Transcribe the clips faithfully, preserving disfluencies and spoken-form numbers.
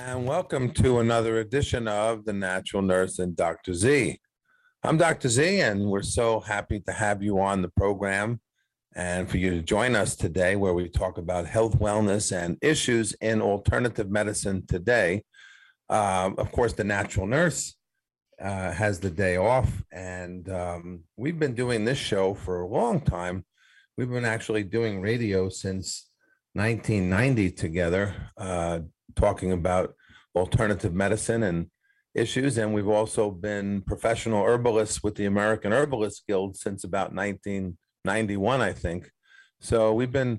And welcome to another edition of The Natural Nurse and Doctor Z. I'm Doctor Z, and we're so happy to have you on the program and for you to join us today, where we talk about health, wellness, and issues in alternative medicine today. Um, of course, the natural nurse uh, has the day off, and um, we've been doing this show for a long time. We've been actually doing radio since nineteen ninety together, uh, talking about alternative medicine and issues. And we've also been professional herbalists with the American Herbalist Guild since about nineteen ninety-one, I think. So we've been,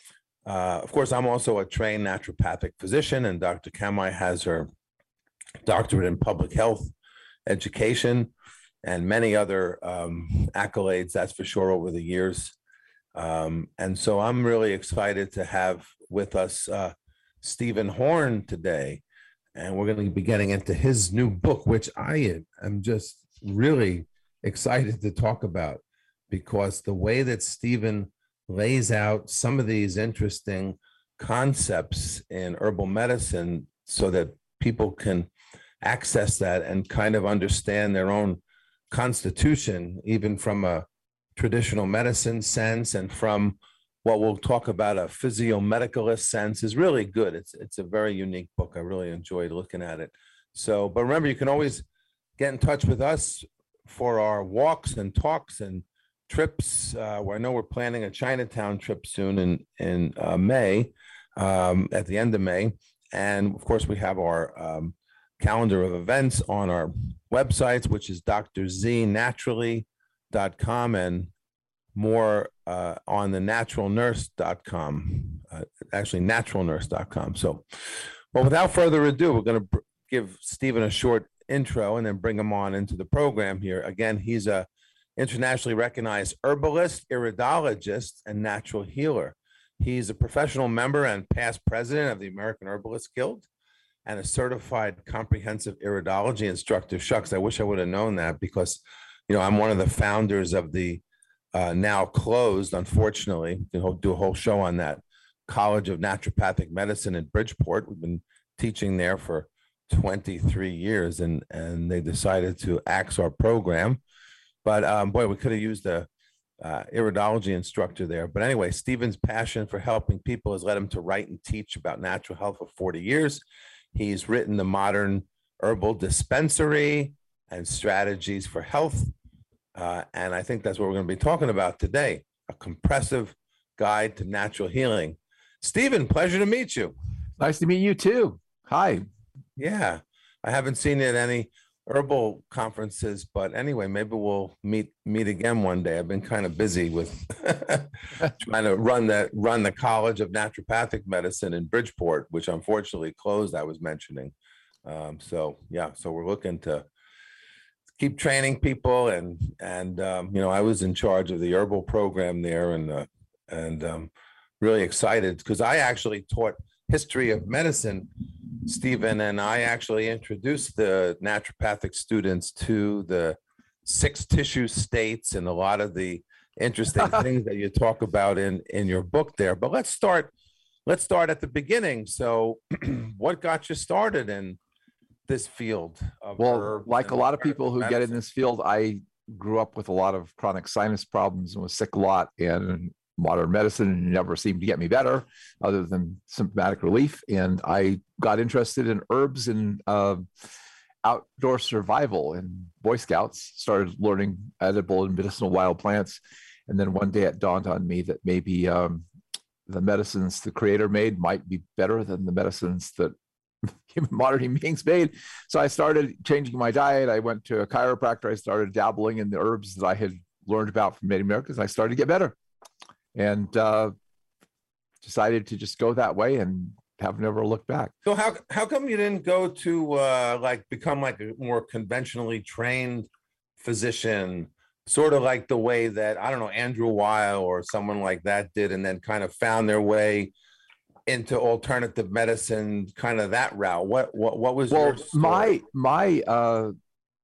uh, of course, I'm also a trained naturopathic physician, and Doctor Kamai has her doctorate in public health education and many other um, accolades, that's for sure, over the years. Um, and so I'm really excited to have with us uh, Stephen Horn today. And we're going to be getting into his new book, which I am just really excited to talk about, because the way that Stephen lays out some of these interesting concepts in herbal medicine so that people can access that and kind of understand their own constitution, even from a traditional medicine sense and from what we'll talk about a physiomedicalist sense, is really good. It's it's a very unique book. I really enjoyed looking at it. So, but remember, you can always get in touch with us for our walks and talks and trips. Uh, where I know we're planning a Chinatown trip soon in in uh, May, um, at the end of May, and of course we have our um, calendar of events on our websites, which is d r z naturally dot com and more uh, on the natural nurse dot com, uh, actually natural nurse dot com. So, well, without further ado, we're going to br- give Stephen a short intro and then bring him on into the program here. Again, he's a internationally recognized herbalist, iridologist, and natural healer. He's a professional member and past president of the American Herbalist Guild and a certified comprehensive iridology instructor. Shucks, I wish I would have known that, because you know, I'm one of the founders of the uh, now closed, unfortunately, we'll do a whole show on that, College of Naturopathic Medicine in Bridgeport. We've been teaching there for twenty-three years, and, and they decided to axe our program. But um, boy, we could have used a uh, iridology instructor there. But anyway, Stephen's passion for helping people has led him to write and teach about natural health for forty years. He's written The Modern Herbal Dispensary and Strategies for Health. Uh, and I think that's what we're going to be talking about today, a compressive guide to natural healing. Stephen, pleasure to meet you. Nice to meet you too. Hi. Yeah, I haven't seen you at any herbal conferences, but anyway, maybe we'll meet meet again one day. I've been kind of busy with trying to run the run the College of Naturopathic Medicine in Bridgeport, which unfortunately closed, I was mentioning. Um, so yeah, so we're looking to keep training people, and and um, you know, I was in charge of the herbal program there, and uh, and um, really excited because I actually taught history of medicine, Stephen, and I actually introduced the naturopathic students to the six tissue states and a lot of the interesting things that you talk about in in your book there. But let's start let's start at the beginning. So, what got you started in this field of well, like a lot of people who medicine. Get in this field, I grew up with a lot of chronic sinus problems and was sick a lot, and modern medicine never seemed to get me better other than symptomatic relief. And I got interested in herbs and uh, outdoor survival, and Boy Scouts, started learning edible and medicinal wild plants. And then one day it dawned on me that maybe um, the medicines the creator made might be better than the medicines that human modern beings made. So I started changing my diet. I went to a chiropractor. I started dabbling in the herbs that I had learned about from Native Americans. I started to get better, and uh, decided to just go that way and have never looked back. So how how come you didn't go to uh, like become like a more conventionally trained physician, sort of like the way that, I don't know, Andrew Weil or someone like that did, and then kind of found their way into alternative medicine, kind of that route? What what what was well your story? my my uh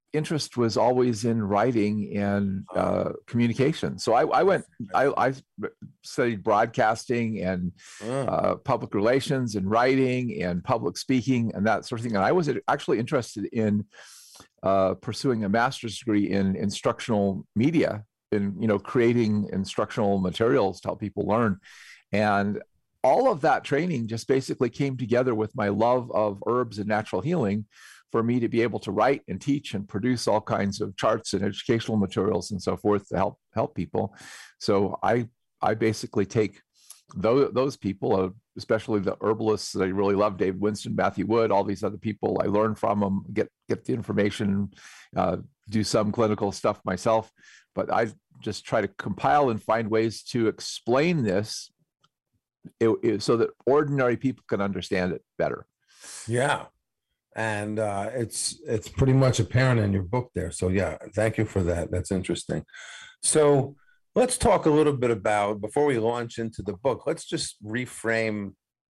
interest was always in writing and uh, communication. So I, I went, I, I studied broadcasting and uh, public relations and writing and public speaking and that sort of thing. And I was actually interested in uh, pursuing a master's degree in instructional media, in, you know, creating instructional materials to help people learn. And all of that training just basically came together with my love of herbs and natural healing for me to be able to write and teach and produce all kinds of charts and educational materials and so forth to help help people. So I I basically take those, those people, uh, especially the herbalists that I really love, Dave Winston, Matthew Wood, all these other people, I learn from them, get, get the information, uh, do some clinical stuff myself, but I just try to compile and find ways to explain this it, it, so that ordinary people can understand it better. Yeah. And uh, it's it's pretty much apparent in your book there. So yeah, thank you for that. That's interesting. So let's talk a little bit about, before we launch into the book, let's just reframe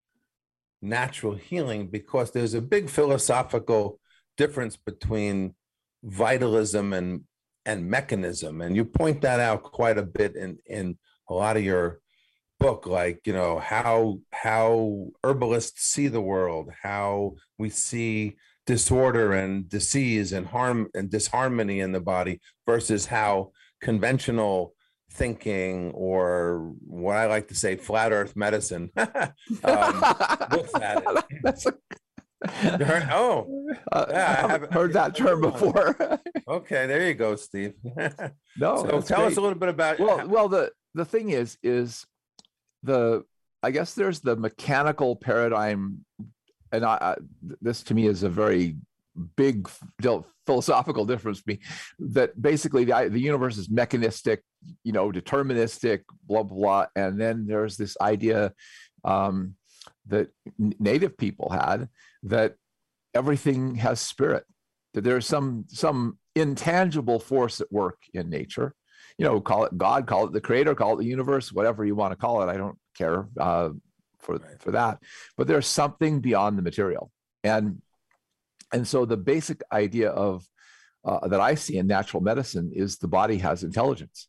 natural healing, because there's a big philosophical difference between vitalism and and mechanism. And you point that out quite a bit in, in a lot of your book, like, you know, how how herbalists see the world, how we see disorder and disease and harm and disharmony in the body versus how conventional thinking, or what I like to say, flat earth medicine, um, looks at it. That's a, you heard, oh, uh, yeah, I haven't heard that term before. Okay, there you go, Steve. No, so tell great. us a little bit about. Well, well, the the thing is, is the I guess there's the mechanical paradigm, and I, I, this to me is a very big philosophical difference to me, that basically the, the universe is mechanistic, you know, deterministic, blah, blah, blah. And then there's this idea um, that native people had, that everything has spirit, that there's some, some intangible force at work in nature. You know, call it God, call it the creator, call it the universe, whatever you want to call it. I don't care uh, for, for that. But there's something beyond the material. And And so the basic idea of uh, that I see in natural medicine is the body has intelligence,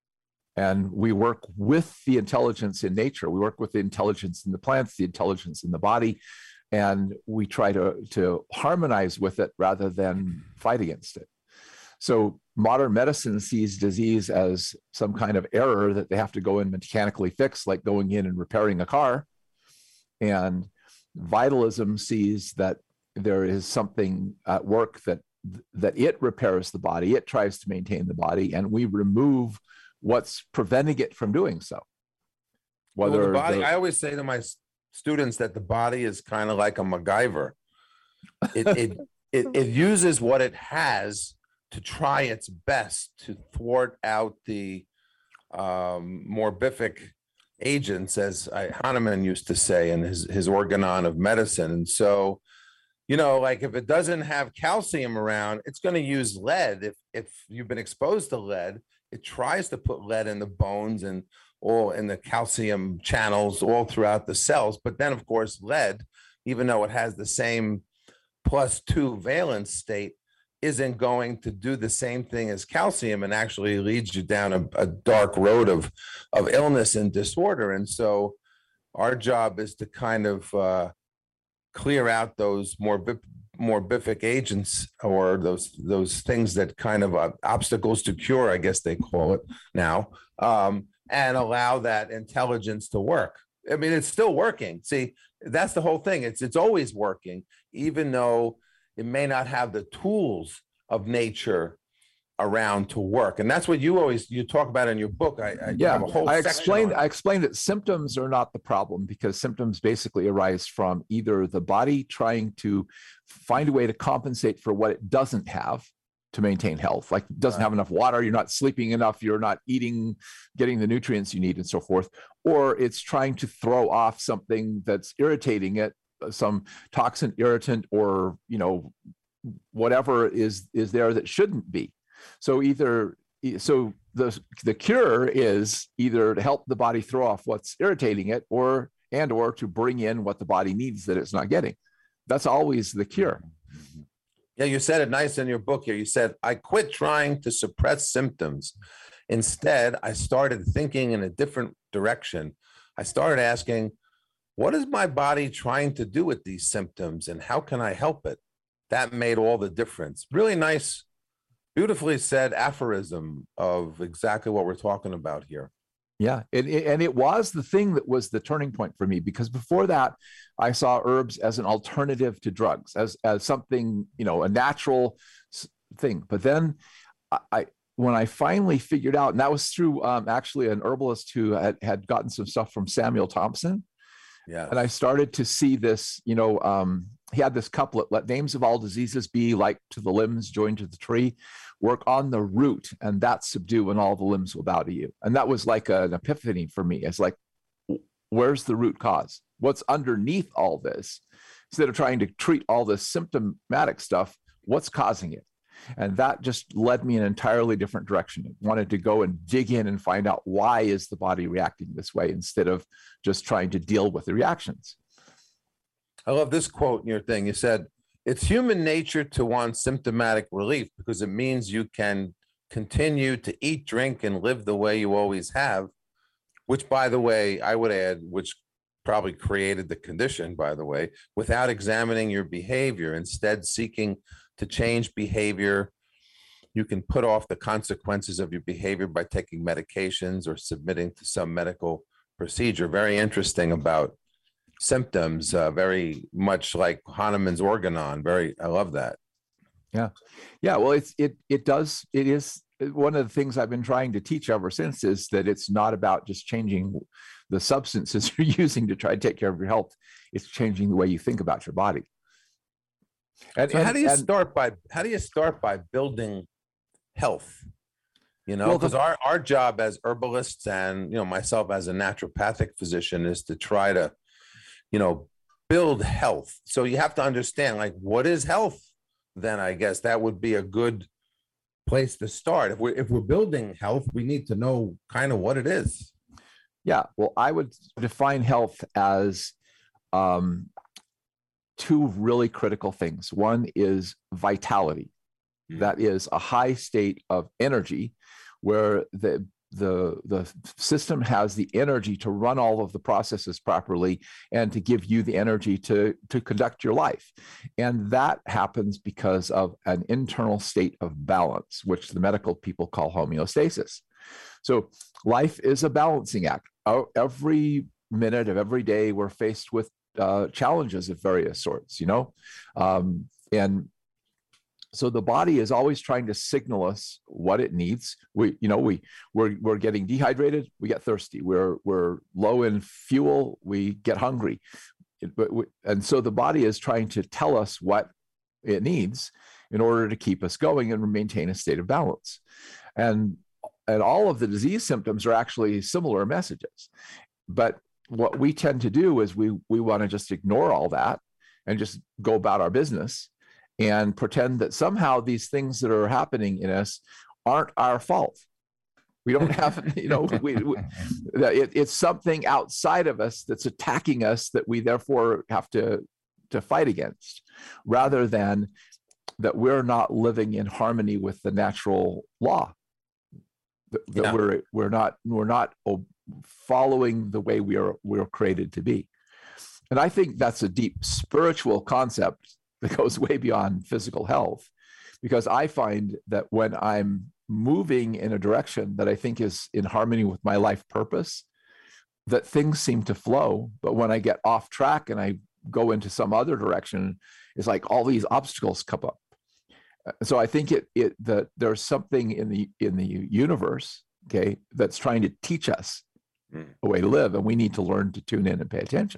and we work with the intelligence in nature. We work with the intelligence in the plants, the intelligence in the body, and we try to, to harmonize with it rather than fight against it. So modern medicine sees disease as some kind of error that they have to go and mechanically fix, like going in and repairing a car. And vitalism sees that there is something at work that that it repairs the body, it tries to maintain the body, and we remove what's preventing it from doing so. Whether well, the body, the, I always say to my students that the body is kind of like a MacGyver. It, it it it uses what it has to try its best to thwart out the um, morbific agents, as I, Hahnemann used to say in his his Organon of Medicine. And so, you know, like if it doesn't have calcium around, it's going to use lead. If if you've been exposed to lead, it tries to put lead in the bones and all in the calcium channels all throughout the cells. But then, of course, lead, even though it has the same plus two valence state, isn't going to do the same thing as calcium, and actually leads you down a, a dark road of of illness and disorder. And so our job is to kind of uh, clear out those morbid, morbific agents, or those those things that kind of uh, obstacles to cure, I guess they call it now, um, and allow that intelligence to work. I mean, it's still working. See, that's the whole thing. It's it's always working, even though it may not have the tools of nature around to work. And that's what you always, you talk about in your book. I, I yeah, have a whole I section explained, on I it. explained that symptoms are not the problem, because symptoms basically arise from either the body trying to find a way to compensate for what it doesn't have to maintain health, like it doesn't Right. have enough water, you're not sleeping enough, you're not eating, getting the nutrients you need, and so forth, or it's trying to throw off something that's irritating it, some toxin, irritant, or, you know, whatever is is there that shouldn't be. So either so the the cure is either to help the body throw off what's irritating it, or and or to bring in what the body needs that it's not getting. That's always the cure. Yeah, you said it nice in your book here. You said, I quit trying to suppress symptoms. Instead, I started thinking in a different direction. I started asking, what is my body trying to do with these symptoms and how can I help it? That made all the difference. Really nice, beautifully said aphorism of exactly what we're talking about here. Yeah, and, and it was the thing that was the turning point for me, because before that, I saw herbs as an alternative to drugs, as as something, you know, a natural thing. But then I, when I finally figured out, and that was through um, actually an herbalist who had, had gotten some stuff from Samuel Thompson. Yeah. And I started to see this, you know, um, he had this couplet: let names of all diseases be like to the limbs joined to the tree, work on the root and that subdue, and all the limbs will bow to you. And that was like an epiphany for me. It's like, where's the root cause? What's underneath all this? Instead of trying to treat all this symptomatic stuff, what's causing it? And that just led me in an entirely different direction. I wanted to go and dig in and find out, why is the body reacting this way, instead of just trying to deal with the reactions. I love this quote in your thing. You said, it's human nature to want symptomatic relief because it means you can continue to eat, drink, and live the way you always have, which, by the way, I would add, which probably created the condition, by the way, without examining your behavior, instead seeking to change behavior. You can put off the consequences of your behavior by taking medications or submitting to some medical procedure. Very interesting about symptoms, uh, very much like Hahnemann's Organon. Very, I love that. Yeah, yeah. Well, it's it it does it is one of the things I've been trying to teach ever since, is that it's not about just changing the substances you're using to try to take care of your health. It's changing the way you think about your body. And, so and how do you and, start by how do you start by building health? You know, because well, our our job as herbalists, and you know, myself as a naturopathic physician, is to try to, you know, build health. So you have to understand, like, what is health? Then I guess that would be a good place to start. If we're if we're building health, we need to know kind of what it is. Yeah, well, I would define health as um, two really critical things. One is vitality. Mm-hmm. That is a high state of energy where the the the system has the energy to run all of the processes properly and to give you the energy to to conduct your life. And that happens because of an internal state of balance, which the medical people call homeostasis. So life is a balancing act. Every minute of every day, we're faced with uh, challenges of various sorts, you know, um, and so the body is always trying to signal us what it needs. We, you know, we we're we're getting dehydrated, we get thirsty. We're we're low in fuel, we get hungry. But we, and so the body is trying to tell us what it needs in order to keep us going and maintain a state of balance. And and all of the disease symptoms are actually similar messages. But what we tend to do is we we want to just ignore all that and just go about our business and pretend that somehow these things that are happening in us aren't our fault. We don't have, you know, we, we it, it's something outside of us that's attacking us that we therefore have to, to fight against, rather than that we're not living in harmony with the natural law. That, that yeah. we're we're not we're not following the way we are we're created to be. And I think that's a deep spiritual concept that goes way beyond physical health, because I find that when I'm moving in a direction that I think is in harmony with my life purpose, that things seem to flow. But when I get off track and I go into some other direction, it's like all these obstacles come up. So I think it it that there's something in the in the universe, okay, that's trying to teach us a way to live, and we need to learn to tune in and pay attention.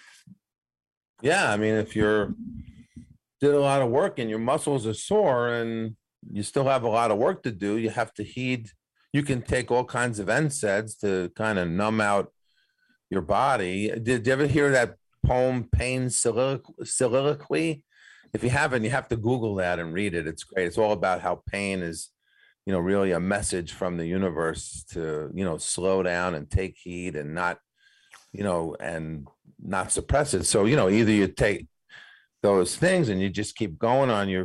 Yeah, I mean, if you're did a lot of work and your muscles are sore and you still have a lot of work to do, you have to heed. You can take all kinds of N SAIDs to kind of numb out your body. Did you ever hear that poem, Pain Soliloquy? If you haven't, you have to Google that and read it. It's great. It's all about how pain is, you know, really a message from the universe to, you know, slow down and take heed and not, you know, and not suppress it. So, you know, either you take those things and you just keep going on your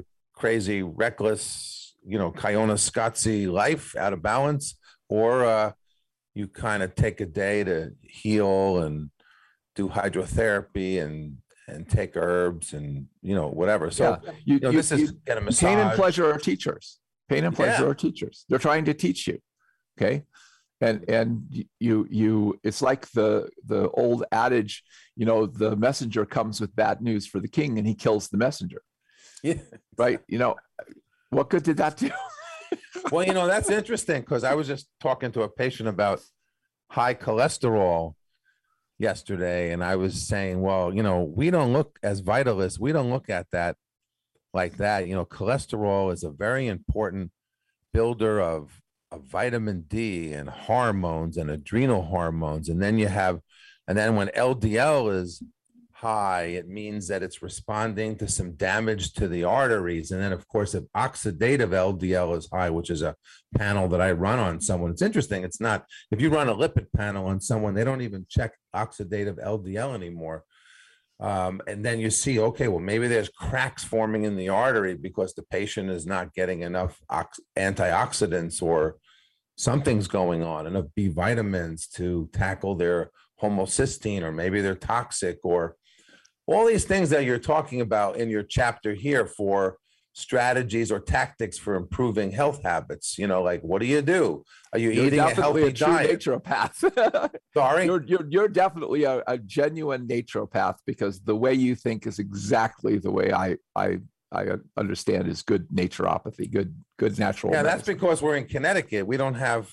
crazy, reckless, you know, Kiona Scotzi life out of balance, or uh, you kind of take a day to heal and do hydrotherapy and and take herbs and you know whatever. So yeah. you, you know, you, this is you, get a massage. Pain and pleasure are teachers. Pain and pleasure Yeah. are teachers. They're trying to teach you. Okay. And and you you it's like the the old adage, you know, the messenger comes with bad news for the king and he kills the messenger. Yeah. Right. You know, what good did that do? Well, you know, that's interesting because I was just talking to a patient about high cholesterol yesterday, and I was saying, well, you know, we don't look as vitalists, we don't look at that like that. You know, cholesterol is a very important builder of, of vitamin D and hormones and adrenal hormones. And then you have, and then when L D L is high, it means that it's responding to some damage to the arteries. And then, of course, if oxidative L D L is high, which is a panel that I run on someone, it's interesting. It's not, if you run a lipid panel on someone, they don't even check oxidative L D L anymore. Um, and then you see, okay, well, maybe there's cracks forming in the artery because the patient is not getting enough ox- antioxidants or something's going on, enough B vitamins to tackle their homocysteine, or maybe they're toxic, or all these things that you're talking about in your chapter here for strategies or tactics for improving health habits. You know, like, what do you do? Are you You're eating a definitely healthy a true diet? naturopath. Sorry? You're, you're, you're definitely a, a genuine naturopath, because the way you think is exactly the way I, I, I understand is good naturopathy, good, good natural. Yeah, that's medicine. because we're in Connecticut. We don't have,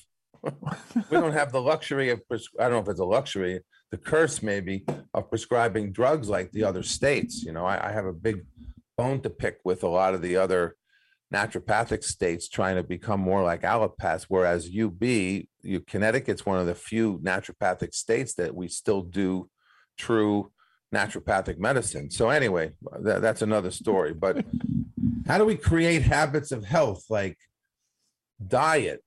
we don't have the luxury of, pres- I don't know if it's a luxury, the curse maybe, of prescribing drugs like the other states. You know, I, I have a big bone to pick with a lot of the other naturopathic states trying to become more like allopaths, whereas U B, you, Connecticut's one of the few naturopathic states that we still do true naturopathic medicine. So anyway, that, that's another story. But how do we create habits of health, like diet?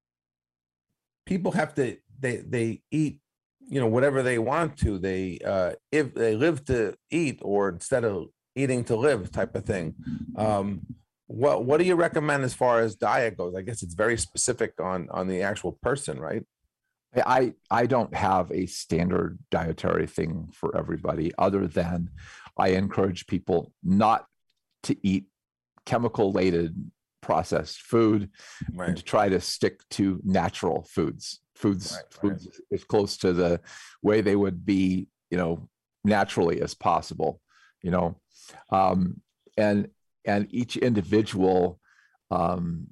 People have to, they they eat, you know, whatever they want to. They uh if they live to eat, or instead of eating to live type of thing. Um, what what do you recommend as far as diet goes? I guess it's very specific on on the actual person, right? I, I don't have a standard dietary thing for everybody, other than I encourage people not to eat chemical laden processed food, Right. and to try to stick to natural foods, foods, Right, right. foods as close to the way they would be, you know, naturally as possible, you know. Um, and, and each individual, um,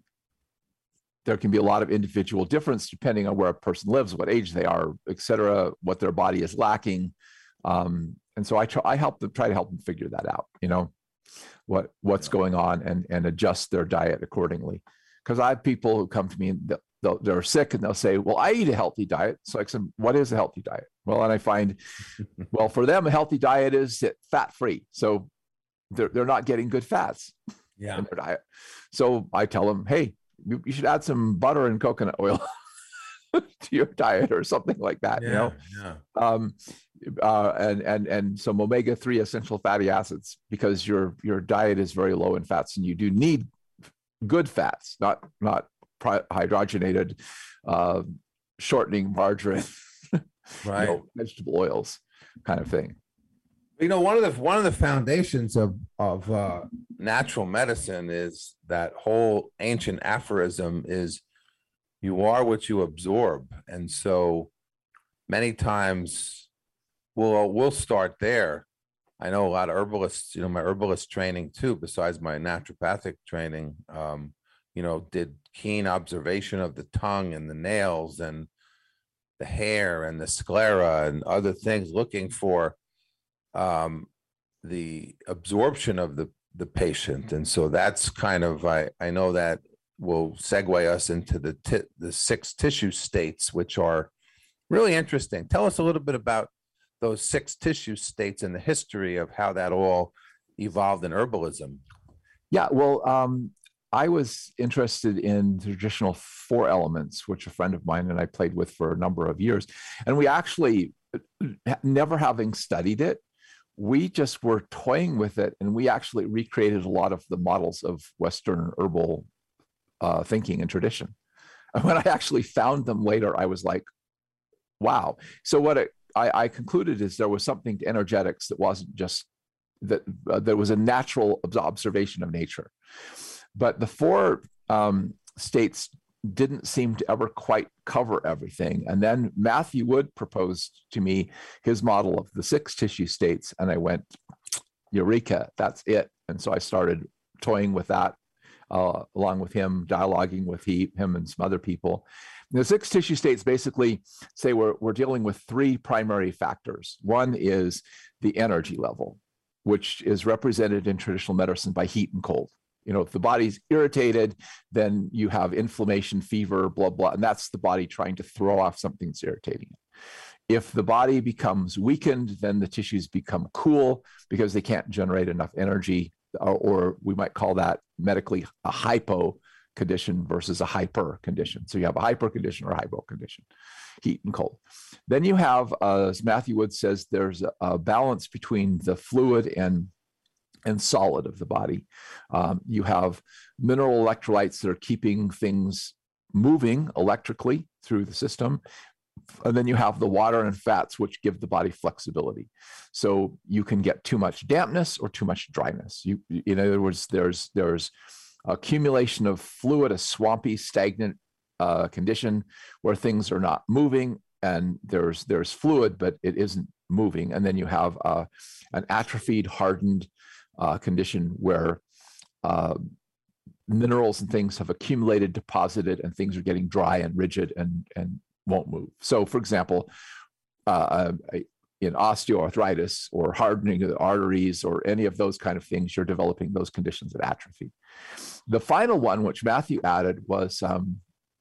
there can be a lot of individual difference depending on where a person lives, what age they are, et cetera, what their body is lacking. Um, and so I try, I help them, try to help them figure that out, you know, what, what's Yeah. going on, and, and adjust their diet accordingly. Because I have people who come to me and they'll, they'll, they're sick and they'll say, well, I eat a healthy diet. So I said, what is a healthy diet? Well, and I find, well, for them, a healthy diet is fat-free. So they're, they're not getting good fats Yeah. in their diet. So I tell them, hey, you, you should add some butter and coconut oil to your diet, or something like that, Yeah. you know? Yeah. Um, uh, and, and, and some omega three essential fatty acids, because your, your diet is very low in fats, and you do need good fats, not, not pri- hydrogenated, uh, shortening margarine, Right. you know, vegetable oils kind of thing. You know, one of the one of the foundations of of uh, natural medicine is that whole ancient aphorism is, "You are what you absorb." And so many times we'll we'll start there. I know a lot of herbalists, you know, my herbalist training too, besides my naturopathic training, um, you know, did keen observation of the tongue and the nails and the hair and the sclera and other things, looking for um, the absorption of the, the patient. And so that's kind of, I, I know that will segue us into the, ti- the six tissue states, which are really interesting. Tell us a little bit about those six tissue states and the history of how that all evolved in herbalism. Yeah, well, um, I was interested in the traditional four elements, which a friend of mine and I played with for a number of years. And we actually, never having studied it, we just were toying with it, and we actually recreated a lot of the models of Western herbal uh, thinking and tradition. And when I actually found them later, I was like, wow. So what it, I, I concluded is there was something to energetics that wasn't just that, uh, there was a natural observation of nature. But the four um, states didn't seem to ever quite cover everything. And then Matthew Wood proposed to me his model of the six tissue states. And I went, eureka, that's it. And so I started toying with that, uh, along with him, dialoguing with he, him and some other people. The six tissue states basically say we're, we're dealing with three primary factors. One is the energy level, which is represented in traditional medicine by heat and cold. You know, if the body's irritated, then you have inflammation, fever, blah, blah, and that's the body trying to throw off something that's irritating it. If the body becomes weakened, then the tissues become cool because they can't generate enough energy, or, or we might call that medically a hypo condition versus a hyper condition. So you have a hyper condition or a hypo condition, heat and cold. Then you have, uh, as Matthew Wood says, there's a, a balance between the fluid and, and solid of the body. Um, you have mineral electrolytes that are keeping things moving electrically through the system. And then you have the water and fats, which give the body flexibility. So you can get too much dampness or too much dryness. You, in other words, there's, there's accumulation of fluid, a swampy, stagnant uh, condition where things are not moving, and there's there's fluid, but it isn't moving. And then you have uh, an atrophied, hardened uh, condition where uh, minerals and things have accumulated, deposited, and things are getting dry and rigid and, and won't move. So, for example, uh, in osteoarthritis or hardening of the arteries or any of those kind of things, you're developing those conditions of atrophy. The final one, which Matthew added, was um,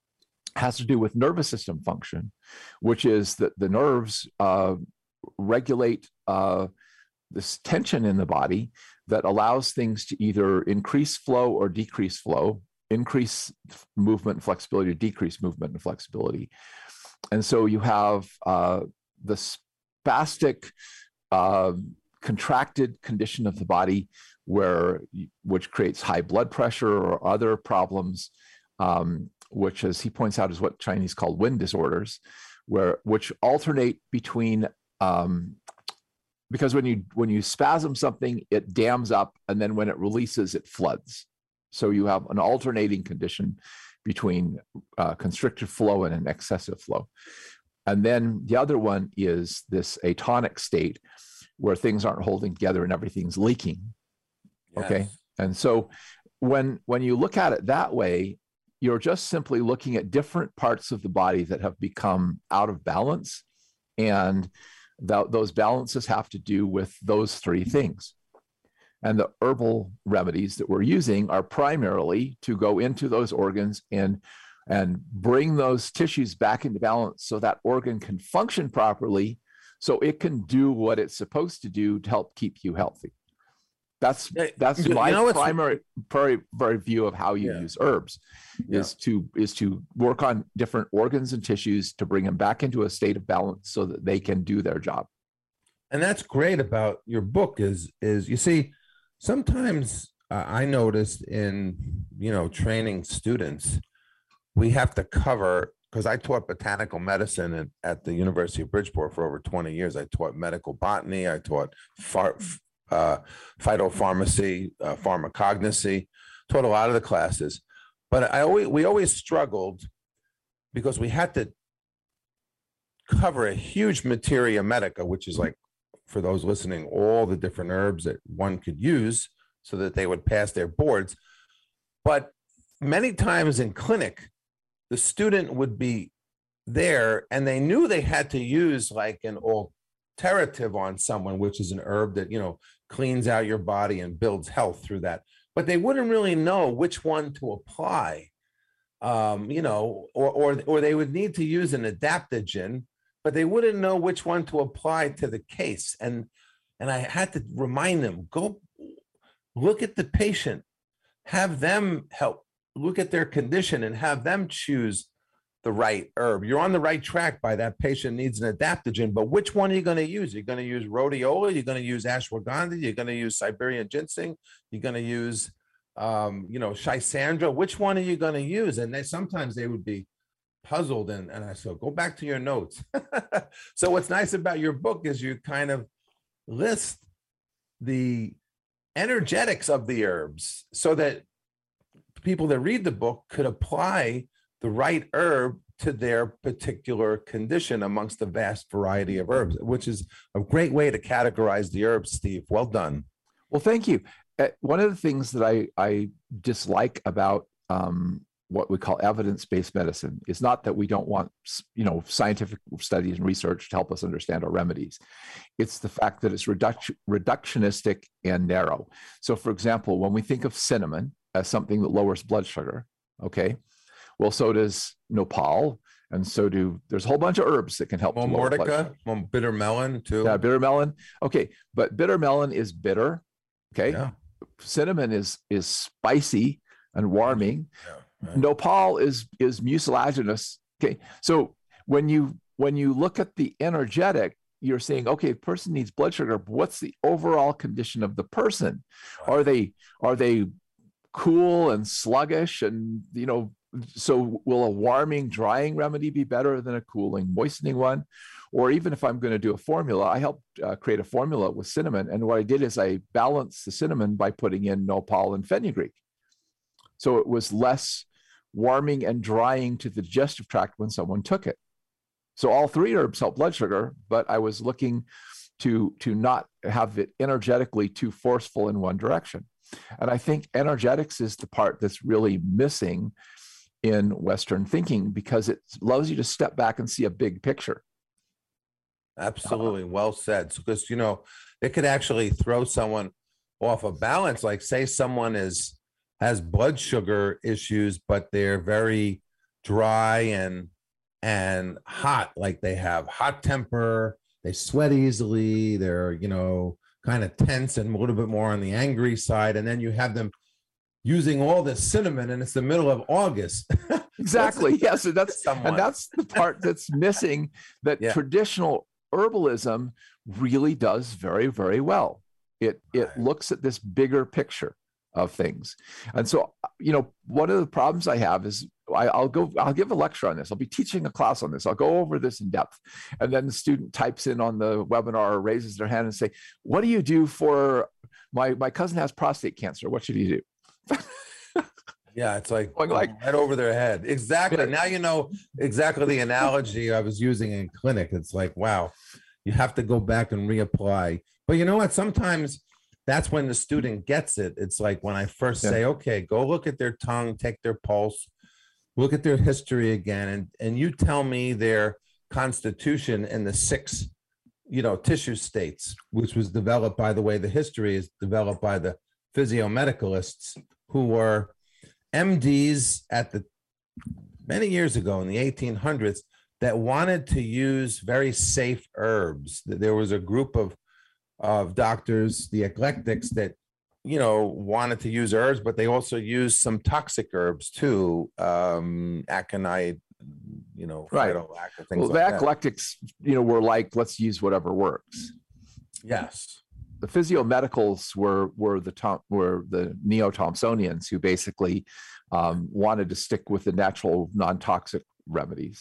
has to do with nervous system function, which is that the nerves uh, regulate uh, this tension in the body that allows things to either increase flow or decrease flow, increase movement and flexibility, or decrease movement and flexibility. And so you have uh, the spastic, uh, contracted condition of the body, where which creates high blood pressure or other problems, um, which, as he points out, is what Chinese call wind disorders, where which alternate between um, because when you when you spasm something, it dams up, and then when it releases, it floods. So you have an alternating condition between uh, constricted flow and an excessive flow. And then the other one is this atonic state where things aren't holding together and everything's leaking. Yes. Okay. And so when, when you look at it that way, you're just simply looking at different parts of the body that have become out of balance. And th- those balances have to do with those three things. And the herbal remedies that we're using are primarily to go into those organs and, and bring those tissues back into balance so that organ can function properly, so it can do what it's supposed to do to help keep you healthy. That's that's you my know, primary, primary, primary view of how you yeah. use herbs, yeah. is to is to work on different organs and tissues to bring them back into a state of balance so that they can do their job. And that's great about your book is is you see, sometimes uh, I noticed in, you know, training students, we have to cover, because I taught botanical medicine at, at the University of Bridgeport for over twenty years. I taught medical botany. I taught far, uh, phytopharmacy, uh, pharmacognosy, taught a lot of the classes. But I always, we always struggled because we had to cover a huge materia medica, which is like, for those listening, all the different herbs that one could use so that they would pass their boards. But many times in clinic, the student would be there and they knew they had to use like an alterative on someone, which is an herb that, you know, cleans out your body and builds health through that. But they wouldn't really know which one to apply, um, you know, or, or, or they would need to use an adaptogen, but they wouldn't know which one to apply to the case. And, and I had to remind them, go look at the patient, have them help, look at their condition and have them choose the right herb. You're on the right track by that patient needs an adaptogen, but which one are you going to use? You're going to use rhodiola, you're going to use ashwagandha, you're going to use Siberian ginseng, you're going to use, um, you know, Schisandra. Which one are you going to use? And they sometimes they would be puzzled. And, and I said, go back to your notes. So what's nice about your book is you kind of list the energetics of the herbs so that people that read the book could apply the right herb to their particular condition amongst the vast variety of herbs, which is a great way to categorize the herbs, Steve. Well done. Well, thank you. Uh, one of the things that I, I dislike about um, what we call evidence-based medicine is not that we don't want, you know, scientific studies and research to help us understand our remedies. It's the fact that it's reduc- reductionistic and narrow. So, for example, when we think of cinnamon as something that lowers blood sugar, okay, well, so does nopal, and so do, there's a whole bunch of herbs that can help. Momordica, bitter melon too. Yeah, bitter melon. Okay, but bitter melon is bitter. Okay, yeah. Cinnamon is is spicy and warming. Yeah, right. Nopal is is mucilaginous. Okay, so when you when you look at the energetic, you're saying, okay, the person needs blood sugar. But what's the overall condition of the person? Right. Are they are they cool and sluggish, and you know? So will a warming, drying remedy be better than a cooling, moistening one? Or even if I'm going to do a formula, I helped uh, create a formula with cinnamon. And what I did is I balanced the cinnamon by putting in nopal and fenugreek. So it was less warming and drying to the digestive tract when someone took it. So all three herbs help blood sugar, but I was looking to, to not have it energetically too forceful in one direction. And I think energetics is the part that's really missing in Western thinking, because it allows you to step back and see a big picture. Absolutely. Well said. Because, you know, it could actually throw someone off a balance. Like say someone is, has blood sugar issues, but they're very dry and, and hot. Like they have hot temper, they sweat easily. They're, you know, kind of tense and a little bit more on the angry side. And then you have them using all this cinnamon and it's the middle of August. Exactly. Yes. And that's, and that's the part that's missing, that yeah. traditional herbalism really does very, very well. It, it right. looks at this bigger picture of things. And so, you know, one of the problems I have is I, I'll go, I'll give a lecture on this. I'll be teaching a class on this. I'll go over this in depth. And then the student types in on the webinar or raises their hand and say, what do you do for my, my cousin has prostate cancer? What should he do? Yeah, it's like, like right over their head. Exactly. Yeah. Now you know exactly the analogy I was using in clinic. It's like, wow, you have to go back and reapply. But you know what? Sometimes that's when the student gets it. It's like when I first yeah. say, okay, go look at their tongue, take their pulse, look at their history again, and, and you tell me their constitution in the six, you know, tissue states, which was developed, by the way, the history is developed by the physiomedicalists who were M Ds at the many years ago in the eighteen hundreds that wanted to use very safe herbs. There was a group of of doctors, the eclectics, that you know wanted to use herbs, but they also used some toxic herbs too, um, aconite, you know, right. Things well, like the eclectics, you know, were like, let's use whatever works. Yes. The physiomedicals were were the Tom, were the neo-Thompsonians who basically um, wanted to stick with the natural, non-toxic remedies.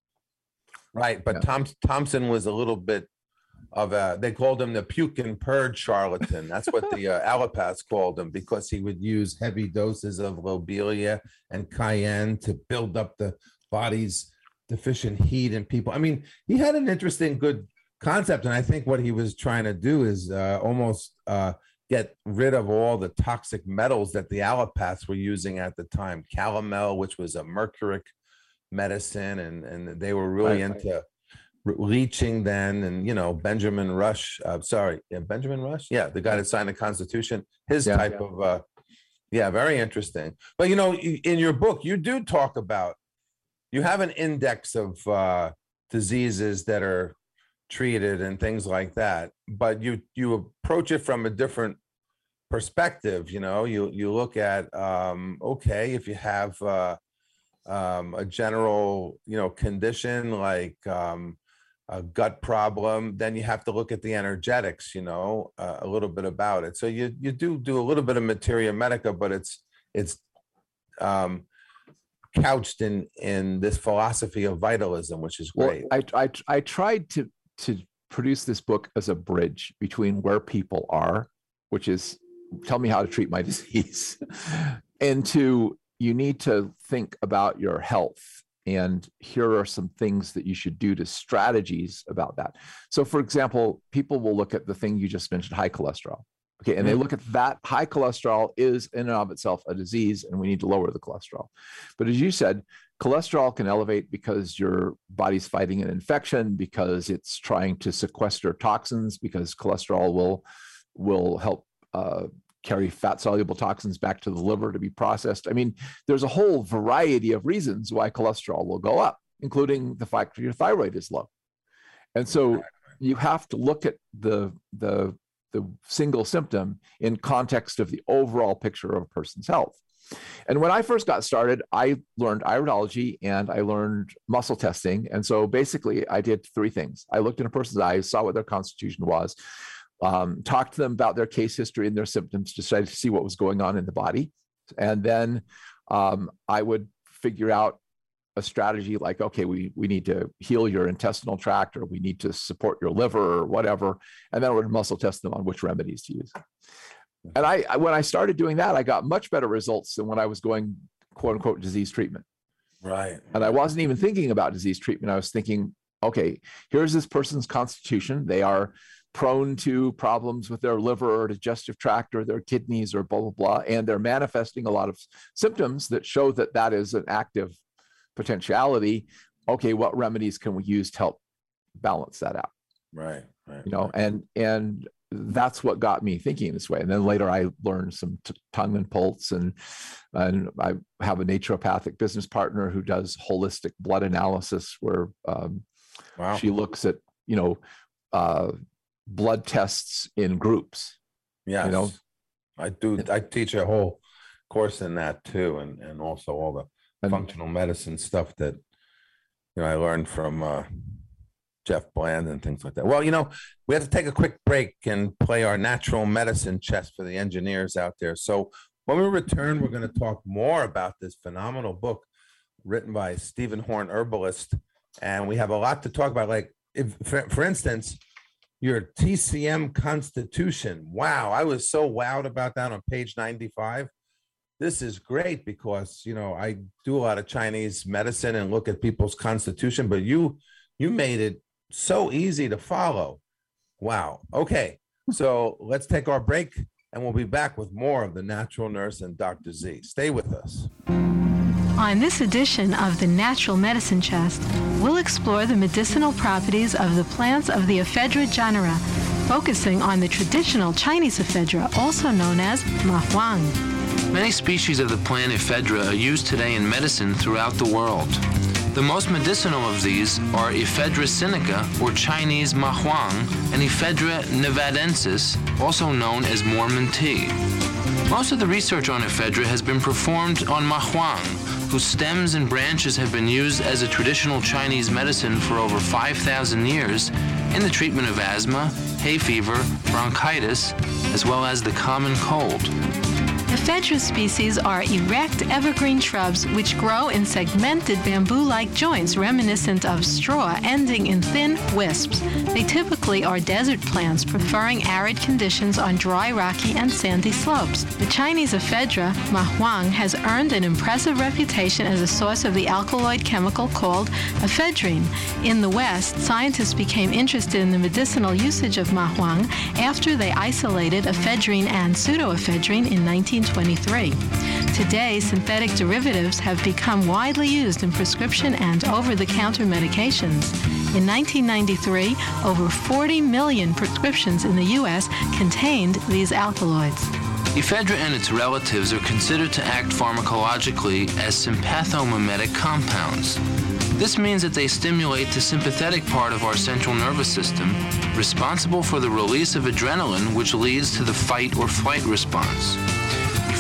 Right, but yeah. Tom, Thompson was a little bit of a, they called him the puke and purge charlatan. That's what the uh, allopaths called him, because he would use heavy doses of lobelia and cayenne to build up the body's deficient heat in people. I mean, he had an interesting, good concept, and I think what he was trying to do is uh, almost uh, get rid of all the toxic metals that the allopaths were using at the time. Calomel, which was a mercuric medicine, and and they were really right, into right. leaching then. And you know, Benjamin Rush, uh, sorry, yeah, Benjamin Rush, yeah, the guy that signed the Constitution, his yeah, type yeah. of, uh, yeah, very interesting. But you know, in your book, you do talk about, you have an index of uh, diseases that are treated and things like that, but you you approach it from a different perspective. You know, you you look at um okay, if you have uh um, a general, you know, condition like um, a gut problem, then you have to look at the energetics, you know, uh, a little bit about it. So you you do do a little bit of materia medica, but it's it's um, couched in in this philosophy of vitalism, which is great. Well, I I I tried to to produce this book as a bridge between where people are, which is tell me how to treat my disease, and to you need to think about your health. And here are some things that you should do to strategies about that. So, for example, people will look at the thing you just mentioned, high cholesterol. Okay, and they look at that high cholesterol is in and of itself a disease, and we need to lower the cholesterol. But as you said, cholesterol can elevate because your body's fighting an infection, because it's trying to sequester toxins, because cholesterol will will help uh, carry fat-soluble toxins back to the liver to be processed. I mean, there's a whole variety of reasons why cholesterol will go up, including the fact that your thyroid is low. And so you have to look at the the the single symptom in context of the overall picture of a person's health. And when I first got started, I learned iridology and I learned muscle testing. And so basically I did three things. I looked in a person's eyes, saw what their constitution was, um, talked to them about their case history and their symptoms, decided to see what was going on in the body. And then um, I would figure out a strategy like, okay, we, we need to heal your intestinal tract, or we need to support your liver or whatever. And then I would muscle test them on which remedies to use. And I, when I started doing that, I got much better results than when I was going quote unquote disease treatment. Right. And I wasn't even thinking about disease treatment. I was thinking, okay, here's this person's constitution. They are prone to problems with their liver or digestive tract or their kidneys or blah, blah, blah. And they're manifesting a lot of symptoms that show that that is an active potentiality. Okay, what remedies can we use to help balance that out? Right, right. You know, and and that's what got me thinking this way. And then later I learned some t- tongue and pulse, and and I have a naturopathic business partner who does holistic blood analysis, where um, wow. she looks at, you know, uh, blood tests in groups. Yeah, you know, I do. I teach a whole course in that too, and and also all the and, functional medicine stuff that, you know, I learned from uh, Jeff Bland and things like that. Well, you know, we have to take a quick break and play our natural medicine chess for the engineers out there. So when we return, we're going to talk more about this phenomenal book written by Stephen Horn, herbalist. And we have a lot to talk about. Like, if, for, for instance, your T C M constitution. Wow. I was so wowed about that on page ninety-five. This is great because, you know, I do a lot of Chinese medicine and look at people's constitution, but you, you made it so easy to follow. Wow. Okay. So let's take our break and we'll be back with more of the Natural Nurse and Doctor Z. Stay with us. On this edition of the Natural Medicine Chest, we'll explore the medicinal properties of the plants of the ephedra genera, focusing on the traditional Chinese ephedra, also known as mahuang. Many species of the plant ephedra are used today in medicine throughout the world. The most medicinal of these are Ephedra sinica, or Chinese mahuang, and Ephedra nevadensis, also known as Mormon tea. Most of the research on ephedra has been performed on mahuang, whose stems and branches have been used as a traditional Chinese medicine for over five thousand years in the treatment of asthma, hay fever, bronchitis, as well as the common cold. Ephedra species are erect evergreen shrubs which grow in segmented bamboo-like joints reminiscent of straw ending in thin wisps. They typically are desert plants preferring arid conditions on dry, rocky, and sandy slopes. The Chinese ephedra, mahuang, has earned an impressive reputation as a source of the alkaloid chemical called ephedrine. In the West, scientists became interested in the medicinal usage of mahuang after they isolated ephedrine and pseudoephedrine in nineteen twenty-three. Today, synthetic derivatives have become widely used in prescription and over-the-counter medications. In nineteen ninety-three, over forty million prescriptions in the U S contained these alkaloids. Ephedra and its relatives are considered to act pharmacologically as sympathomimetic compounds. This means that they stimulate the sympathetic part of our central nervous system, responsible for the release of adrenaline, which leads to the fight or flight response.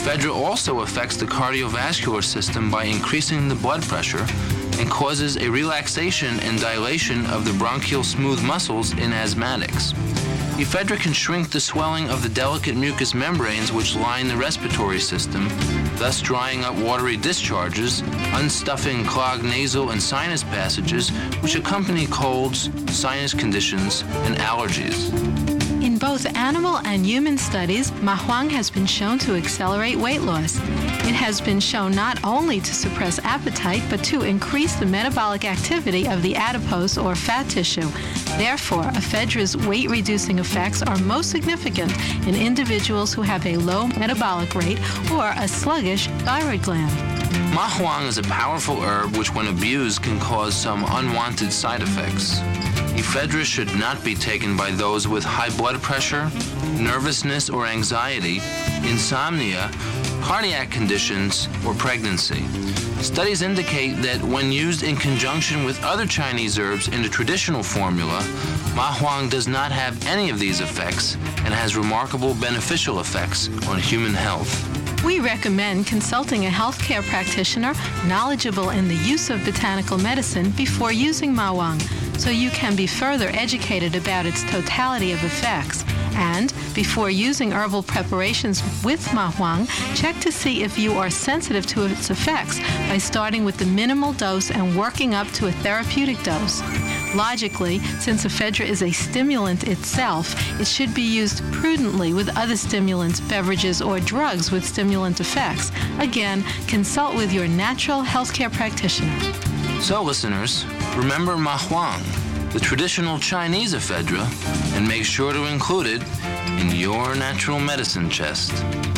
Ephedra also affects the cardiovascular system by increasing the blood pressure and causes a relaxation and dilation of the bronchial smooth muscles in asthmatics. Ephedra can shrink the swelling of the delicate mucous membranes which line the respiratory system, thus drying up watery discharges, unstuffing clogged nasal and sinus passages which accompany colds, sinus conditions, and allergies. In both animal and human studies, mahuang has been shown to accelerate weight loss. It has been shown not only to suppress appetite, but to increase the metabolic activity of the adipose or fat tissue. Therefore, ephedra's weight-reducing effects are most significant in individuals who have a low metabolic rate or a sluggish thyroid gland. Mahuang is a powerful herb which, when abused, can cause some unwanted side effects. Ephedra should not be taken by those with high blood pressure, nervousness or anxiety, insomnia, cardiac conditions, or pregnancy. Studies indicate that when used in conjunction with other Chinese herbs in the traditional formula, mahuang does not have any of these effects and has remarkable beneficial effects on human health. We recommend consulting a healthcare practitioner knowledgeable in the use of botanical medicine before using mahuang, so you can be further educated about its totality of effects. And before using herbal preparations with mahuang, check to see if you are sensitive to its effects by starting with the minimal dose and working up to a therapeutic dose. Logically, since ephedra is a stimulant itself, it should be used prudently with other stimulants, beverages, or drugs with stimulant effects. Again, consult with your natural healthcare practitioner. So, listeners, remember mahuang, the traditional Chinese ephedra, and make sure to include it in your natural medicine chest.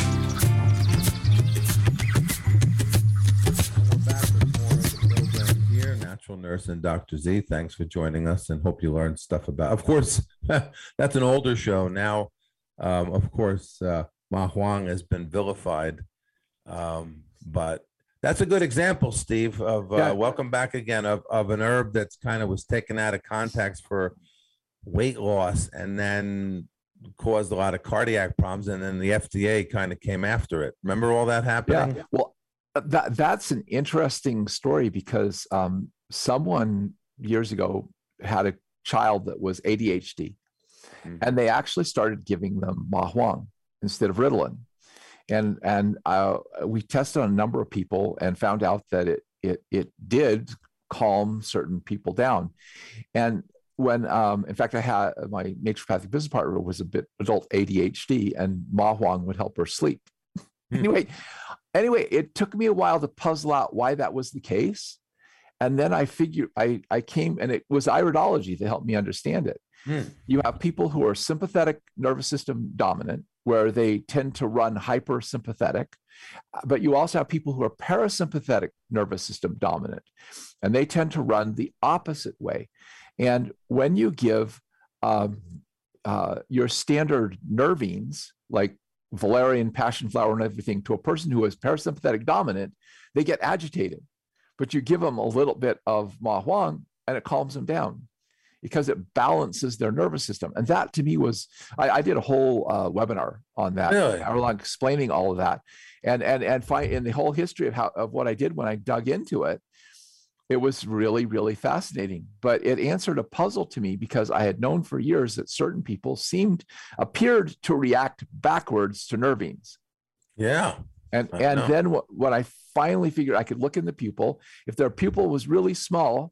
Nurse and Doctor Z, thanks for joining us and hope you learned stuff about, of course, that's an older show now. Um, of course, uh, mahuang has been vilified, um, but that's a good example, Steve, of uh, Yeah. welcome back again, of, of an herb that's kind of was taken out of context for weight loss and then caused a lot of cardiac problems. And then the F D A kind of came after it. Remember all that happening? Yeah. Well, that that's an interesting story because um, someone years ago had a child that was A D H D, mm-hmm. and they actually started giving them mahuang instead of Ritalin. And and uh, we tested on a number of people and found out that it it it did calm certain people down. And when, um, in fact, I had my naturopathic business partner was a bit adult A D H D, and mahuang would help her sleep. Mm-hmm. Anyway, anyway, it took me a while to puzzle out why that was the case. And then I figured I, I came, and it was iridology that helped me understand it. Mm. You have people who are sympathetic nervous system dominant, where they tend to run hypersympathetic, but you also have people who are parasympathetic nervous system dominant, and they tend to run the opposite way. And when you give um, uh, your standard nervines, like valerian, passion flower, and everything, to a person who is parasympathetic dominant, they get agitated. But you give them a little bit of mahuang and it calms them down because it balances their nervous system. And that to me was, I, I did a whole uh, webinar on that, really? I was explaining all of that. And and and find in the whole history of how of what I did when I dug into it, it was really, really fascinating. But it answered a puzzle to me because I had known for years that certain people seemed, appeared to react backwards to nervines. Yeah. And I and know. then what, what I finally figured, I could look in the pupil. If their pupil was really small,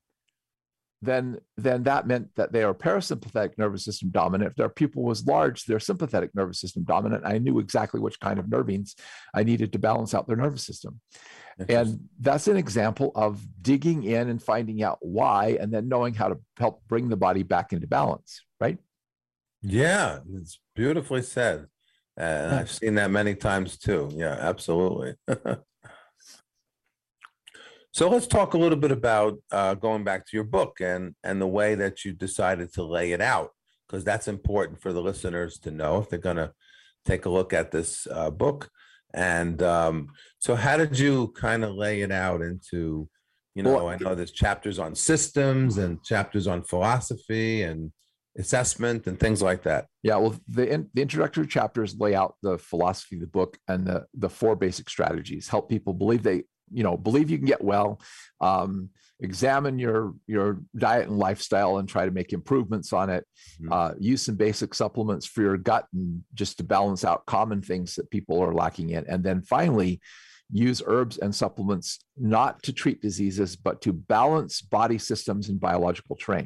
then then that meant that they are parasympathetic nervous system dominant. If their pupil was large, they're sympathetic nervous system dominant. I knew exactly which kind of nervines I needed to balance out their nervous system. And that's an example of digging in and finding out why, and then knowing how to help bring the body back into balance, right? Yeah, it's beautifully said. And I've seen that many times too. Yeah, absolutely. So let's talk a little bit about uh, going back to your book and, and the way that you decided to lay it out, because that's important for the listeners to know if they're going to take a look at this uh, book. And um, so how did you kind of lay it out into, you know, Well, I know there's chapters on systems and chapters on philosophy, and assessment and things like that. Yeah, well, the, in, the introductory chapters lay out the philosophy of the book and the, the four basic strategies, help people believe they, you know, believe you can get well, um, examine your, your diet and lifestyle and try to make improvements on it, mm-hmm. uh, use some basic supplements for your gut and just to balance out common things that people are lacking in. And then finally, use herbs and supplements not to treat diseases, but to balance body systems and biological terrain.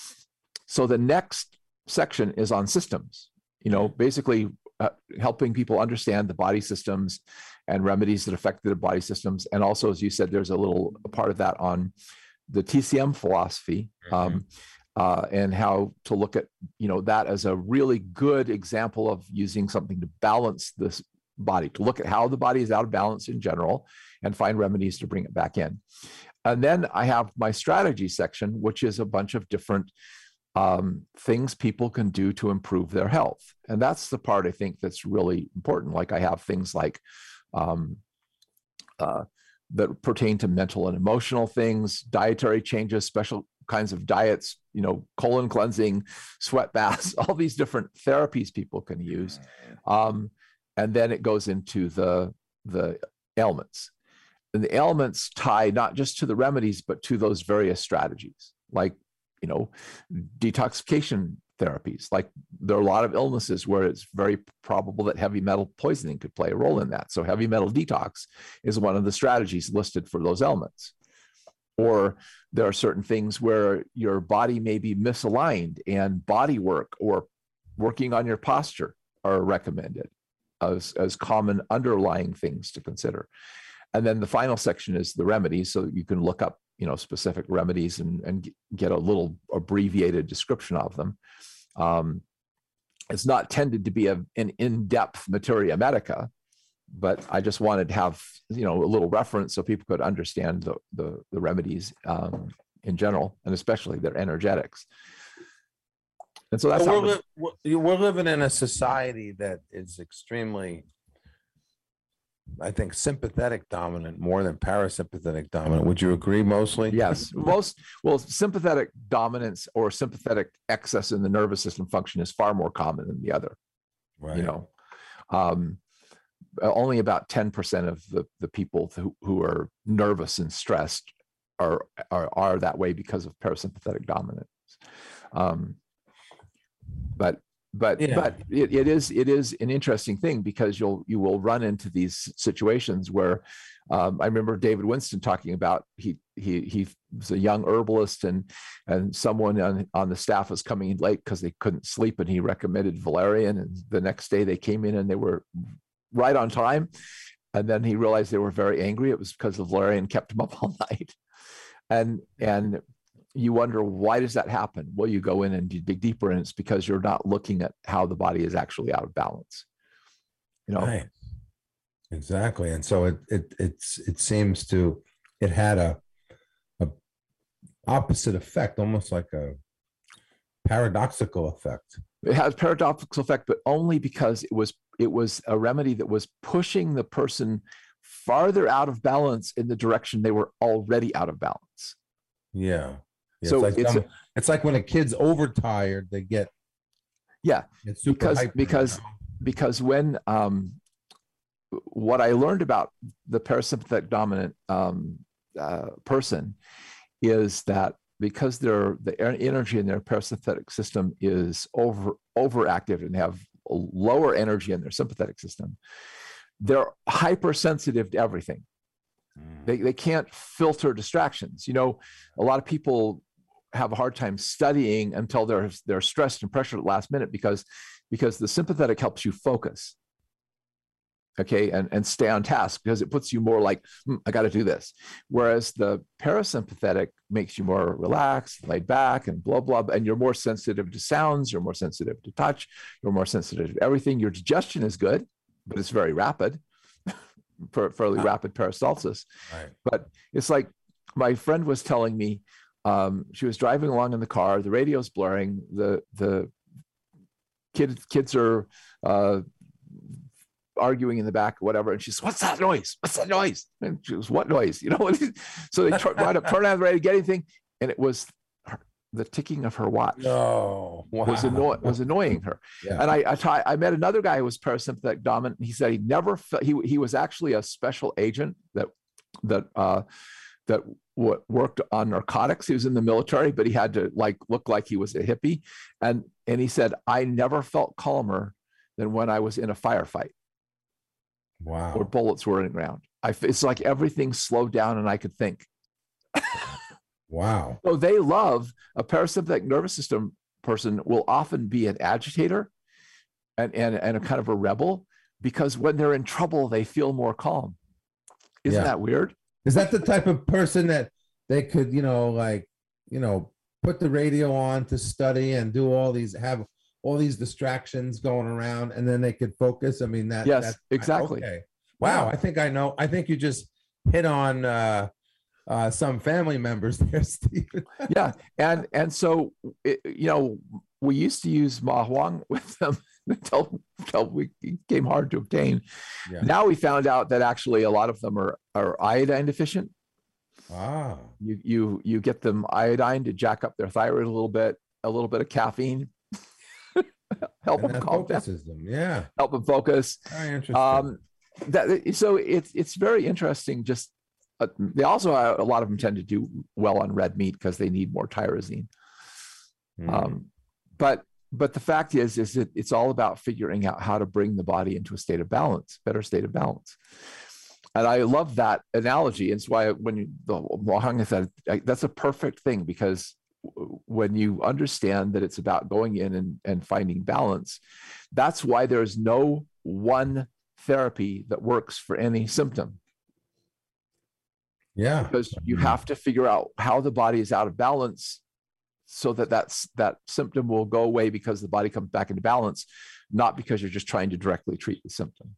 So the next section is on systems, you know, basically uh, helping people understand the body systems and remedies that affect their body systems. And also, as you said, there's a little a part of that on the T C M philosophy, mm-hmm. um, uh, and how to look at, you know, that as a really good example of using something to balance this body, to look at how the body is out of balance in general and find remedies to bring it back in. And then I have my strategy section, which is a bunch of different um, things people can do to improve their health. And that's the part I think that's really important. Like I have things like um, uh, that pertain to mental and emotional things, dietary changes, special kinds of diets, you know, colon cleansing, sweat baths, all these different therapies people can use. Um, and then it goes into the, the ailments. And the ailments tie not just to the remedies, but to those various strategies, like, you know, detoxification therapies. Like there are a lot of illnesses where it's very probable that heavy metal poisoning could play a role in that. So heavy metal detox is one of the strategies listed for those ailments. Or there are certain things where your body may be misaligned and body work or working on your posture are recommended as, as common underlying things to consider. And then the final section is the remedies. So you can look up, you know, specific remedies and, and get a little abbreviated description of them. Um, it's not tended to be a, an in-depth materia medica, but I just wanted to have, you know, a little reference so people could understand the, the, the remedies um, in general, and especially their energetics. And so that's so how we're, li- we're living in a society that is extremely, I think, sympathetic dominant more than parasympathetic dominant. Would you agree mostly? Yes. Most, well, sympathetic dominance or sympathetic excess in the nervous system function is far more common than the other. Right. You know, um, only about ten percent of the, the people who, who are nervous and stressed are, are, are that way because of parasympathetic dominance. Um, but But yeah. but it, it is it is an interesting thing because you'll you will run into these situations where um, I remember David Winston talking about he he he was a young herbalist and and someone on, on the staff was coming in late because they couldn't sleep and he recommended valerian, and the next day they came in and they were right on time, and then he realized they were very angry. It was because the valerian kept them up all night, and and. You wonder, why does that happen? Well, you go in and you dig deeper, and it's because you're not looking at how the body is actually out of balance. You know, right. Exactly. And so it it it's it seems to it had a a opposite effect, almost like a paradoxical effect. It has paradoxical effect, but only because it was it was a remedy that was pushing the person farther out of balance in the direction they were already out of balance. Yeah. Yeah, so it's like, it's, some, it's like when a kid's overtired, they get yeah get super because hyper, because you know? because when um, what I learned about the parasympathetic dominant um, uh, person is that because their the energy in their parasympathetic system is over overactive and have a lower energy in their sympathetic system, they're hypersensitive to everything. They they can't filter distractions. You know, a lot of people have a hard time studying until they're they're stressed and pressured at the last minute because because the sympathetic helps you focus, okay, and and stay on task because it puts you more like hm, I got to do this. Whereas the parasympathetic makes you more relaxed, laid back, and blah blah. And you're more sensitive to sounds. You're more sensitive to touch. You're more sensitive to everything. Your digestion is good, but it's very rapid. Fairly rapid peristalsis. Right. But it's like my friend was telling me, um, she was driving along in the car, the radio's blaring, the the kids kids are uh, arguing in the back, whatever, and she says, "What's that noise? What's that noise?" And she goes, "What noise?" You know. So they try to turn on the radio, get anything, and it was her, the ticking of her watch No, wow. was anno- was annoying her. Yeah. And I I, t- I met another guy who was parasympathetic dominant. He said he never felt, he he was actually a special agent that that uh, that w- worked on narcotics. He was in the military, but he had to like look like he was a hippie. And and he said, I never felt calmer than when I was in a firefight Wow. or bullets were in the ground. I, it's like everything slowed down and I could think. Wow. So they love a parasympathetic nervous system person will often be an agitator and, and, and a kind of a rebel, because when they're in trouble, they feel more calm. Isn't Yeah. that weird? Is that the type of person that they could, you know, like, you know, put the radio on to study and do all these, have all these distractions going around, and then they could focus? I mean, that, Yes, that's exactly. okay. Wow. I think I know. I think you just hit on uh, uh, some family members there, Stephen. Yeah. And, and so, it, you know, we used to use Ma Huang with them until, until we it became hard to obtain. Yeah. Now we found out that actually a lot of them are, are iodine deficient. Ah. You, you, you get them iodine to jack up their thyroid a little bit, a little bit of caffeine, help And them that calm down, focuses them. Yeah. help them focus. Very interesting. Um, that so it's it's very interesting. Just uh, they also uh, a lot of them tend to do well on red meat because they need more tyrosine. Hmm. Um, but but the fact is is that it's all about figuring out how to bring the body into a state of balance, better state of balance. And I love that analogy. It's why when you, the Wahang said that's a perfect thing, because when you understand that it's about going in and, and finding balance, that's why there's no one therapy that works for any symptom. Yeah. Because you have to figure out how the body is out of balance so that that's, that symptom will go away because the body comes back into balance, not because you're just trying to directly treat the symptom.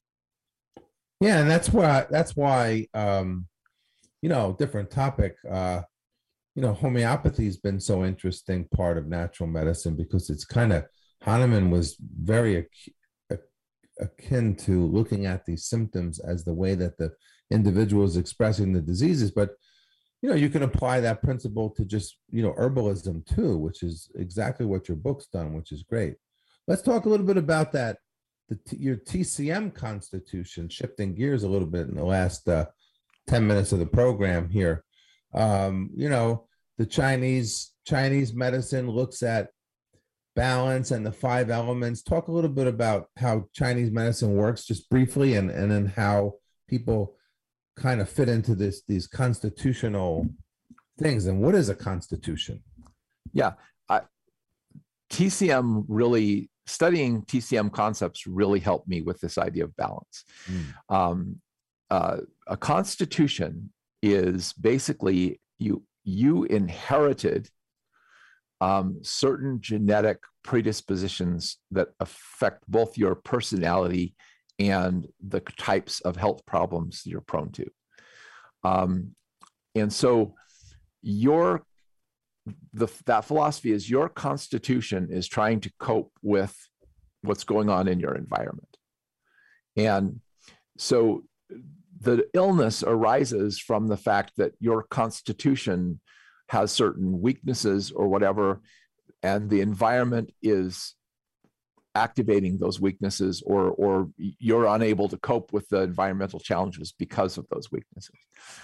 Yeah, and that's why that's why um, you know, different topic. Uh, you know, homeopathy has been so interesting part of natural medicine, because it's kind of, Hahnemann was very ac- ac- akin to looking at these symptoms as the way that the individual is expressing the diseases. But you know, you can apply that principle to just, you know, herbalism too, which is exactly what your book's done, which is great. Let's talk a little bit about that. The, your T C M constitution, shifting gears a little bit in the last uh, ten minutes of the program here. Um, you know, the Chinese Chinese medicine looks at balance and the five elements. Talk a little bit about how Chinese medicine works, just briefly, and, and then how people kind of fit into this these constitutional things. And what is a constitution? Yeah, I, T C M really, studying T C M concepts really helped me with this idea of balance. Mm. Um, uh, a constitution is basically you you inherited um, certain genetic predispositions that affect both your personality and the types of health problems you're prone to. Um, and so your the that philosophy is your constitution is trying to cope with what's going on in your environment. And so the illness arises from the fact that your constitution has certain weaknesses or whatever, and the environment is activating those weaknesses, or, or you're unable to cope with the environmental challenges because of those weaknesses.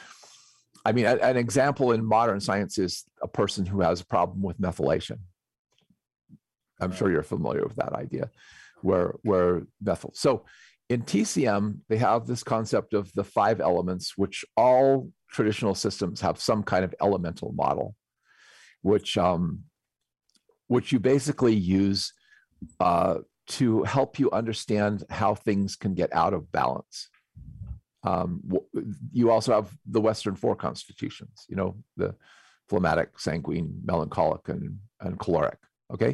I mean, an example in modern science is a person who has a problem with methylation. I'm sure you're familiar with that idea, where, where methyl. So in T C M, they have this concept of the five elements, which all traditional systems have some kind of elemental model, which, um, which you basically use uh, to help you understand how things can get out of balance. Um, you also have the Western four constitutions, you know, the phlegmatic, sanguine, melancholic, and, and choleric, okay?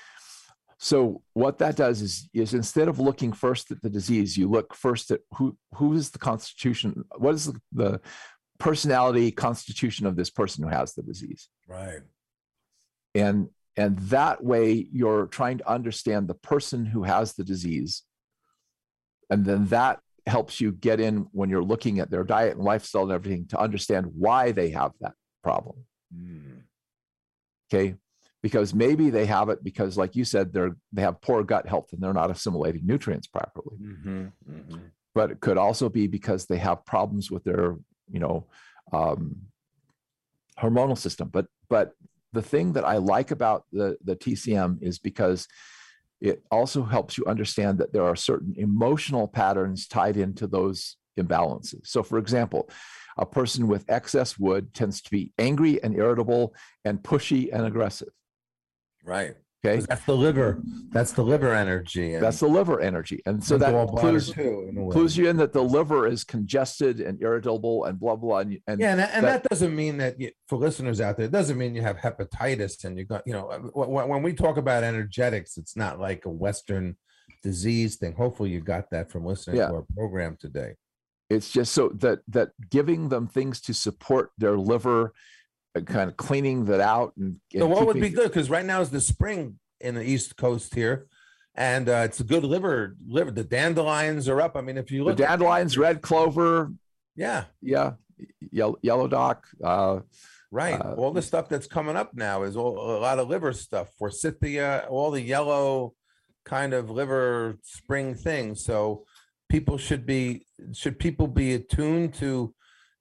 So what that does is, is instead of looking first at the disease, you look first at who, who is the constitution, what is the, the personality constitution of this person who has the disease? Right. And, and that way you're trying to understand the person who has the disease. And then that helps you get in when you're looking at their diet and lifestyle and everything to understand why they have that problem. Mm. Okay. Because maybe they have it because, like you said, they're they have poor gut health and they're not assimilating nutrients properly. Mm-hmm, mm-hmm. But it could also be because they have problems with their, you know, um, hormonal system. But but the thing that I like about the the T C M is because it also helps you understand that there are certain emotional patterns tied into those imbalances. So, for example, a person with excess wood tends to be angry and irritable and pushy and aggressive. Right. Okay. That's the liver. That's the liver energy. And That's the liver energy. And so that clues, too, clues you in that the liver is congested and irritable and blah, blah. And, and yeah. And, that, and that, that doesn't mean that you, for listeners out there, it doesn't mean you have hepatitis and you got, you know, when, when we talk about energetics, it's not like a Western disease thing. Hopefully you got that from listening yeah. to our program today. It's just so that, that giving them things to support their liver, kind of cleaning that out. And, and so what keeping, would be good? Because right now is the spring in the East Coast here, and uh, it's a good liver. Liver. The dandelions are up. I mean, if you the look, dandelions, at, red clover, yeah, yeah, yellow, yellow dock, uh, right. Uh, all the stuff that's coming up now is all, a lot of liver stuff. Forsythia, all the yellow kind of liver spring things. So people should be should people be attuned to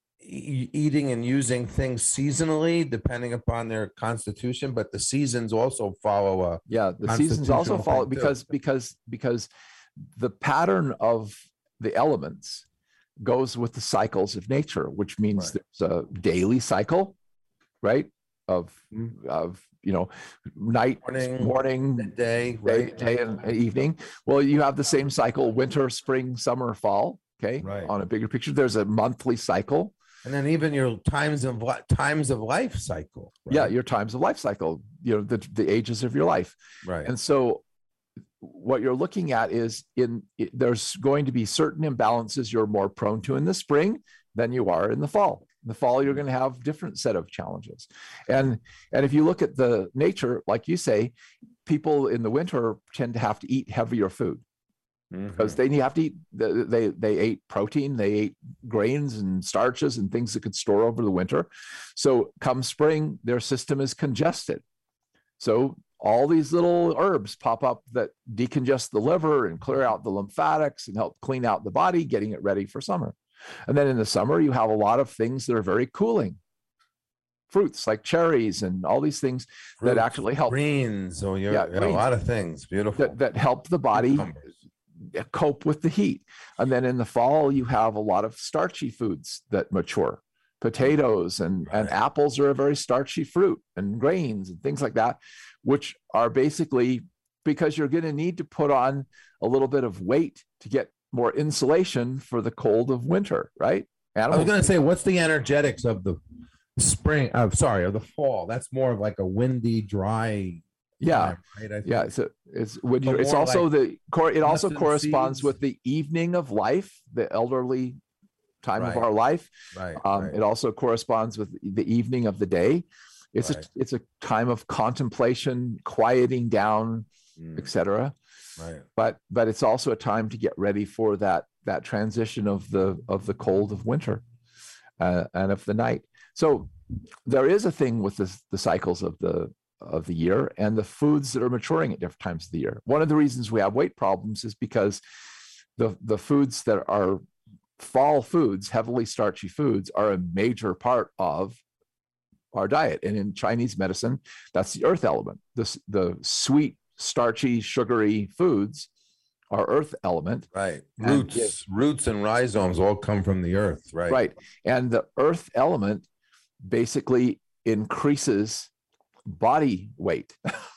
e- eating and using things seasonally depending upon their constitution, but the seasons also follow a yeah the seasons also constitutional follow thing, too. because because because the pattern of the elements goes with the cycles of nature, which means Right. there's a daily cycle, right, of of you know night, Morning, morning, day, day, right? day and evening. Well, you have the same cycle: winter, spring, summer, fall. Okay, Right. on a bigger picture, there's a monthly cycle. And then even your times of li- times of life cycle. Right? Yeah, your times of life cycle. You know, the the ages of your life. Right. And so what you're looking at is in it, there's going to be certain imbalances you're more prone to in the spring than you are in the fall. In the fall, you're going to have different set of challenges. And and if you look at the nature, like you say, people in the winter tend to have to eat heavier food because Mhm. they have to eat, they, they, they ate protein, they ate grains and starches and things that could store over the winter. So come spring, their system is congested. So all these little herbs pop up that decongest the liver and clear out the lymphatics and help clean out the body, getting it ready for summer. And then in the summer, you have a lot of things that are very cooling. Fruits like cherries and all these things that Fruits, actually help greens. So you're Yeah, yeah, a greens. lot of things. Beautiful. that, that help the body Cucumbers. cope with the heat. And then in the fall, you have a lot of starchy foods that mature. Potatoes and, and Right. apples are a very starchy fruit, and grains and things like that, which are basically because you're going to need to put on a little bit of weight to get more insulation for the cold of winter, right? I was Animals, going to say, what's the energetics of the spring? I'm sorry, of the fall. That's more of like a windy, dry. yeah. time, right? I think. Yeah, it's a, it's when So you it's more also like the cor- it also nuts and corresponds seeds. with the evening of life, the elderly time Right. of our life. Right. Um, right. It also corresponds with the evening of the day. It's Right. a it's a time of contemplation, quieting down, Mm, et cetera. right. But but it's also a time to get ready for that that transition of the of the cold of winter uh, and of the night. So there is a thing with the the cycles of the of the year and the foods that are maturing at different times of the year. One of the reasons we have weight problems is because the the foods that are fall foods, heavily starchy foods, are a major part of our diet. And in Chinese medicine, that's the earth element. This the sweet, starchy, sugary foods are earth element. Right. And Roots, it- roots and rhizomes all come from the earth. Right. Right. And the earth element basically increases body weight.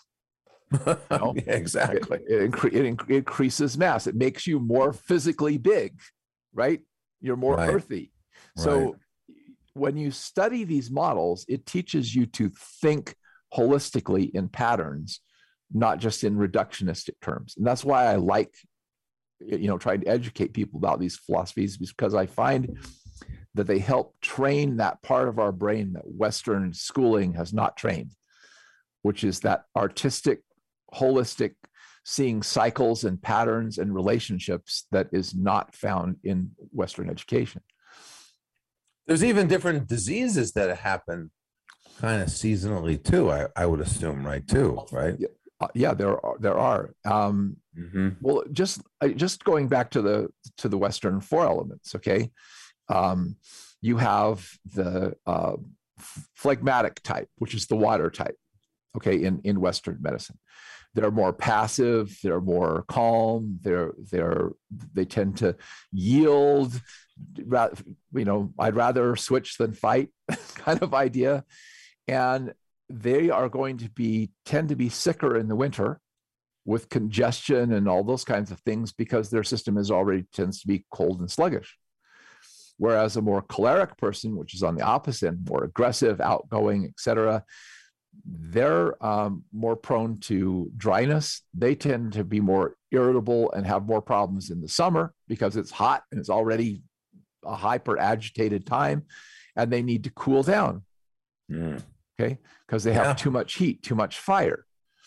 know? Yeah, exactly. It, it, incre- it inc- increases mass. It makes you more physically big, right? You're more Right. earthy. So Right. when you study these models, it teaches you to think holistically in patterns, not just in reductionistic terms. And that's why I like, you know, trying to educate people about these philosophies, because I find that they help train that part of our brain that Western schooling has not trained, which is that artistic, holistic, seeing cycles and patterns and relationships that is not found in Western education. There's even different diseases that happen kind of seasonally too, I, I would assume, right? Too, right? Yeah, uh, yeah there are. There are. Um, Mm-hmm. well, just uh, just going back to the to the Western four elements. Okay, um, you have the uh, phlegmatic type, which is the water type. Okay, in in Western medicine, they're more passive. They're more calm. They're they're they tend to yield. You know, I'd rather switch than fight, kind of idea, and they are going to be tend to be sicker in the winter with congestion and all those kinds of things because their system is already tends to be cold and sluggish. Whereas a more choleric person, which is on the opposite, more aggressive, outgoing, et cetera, they're um, more prone to dryness. They tend to be more irritable and have more problems in the summer because it's hot and it's already a hyper agitated time, and they need to cool down. Mm. Okay, because they have Yeah. too much heat, too much fire.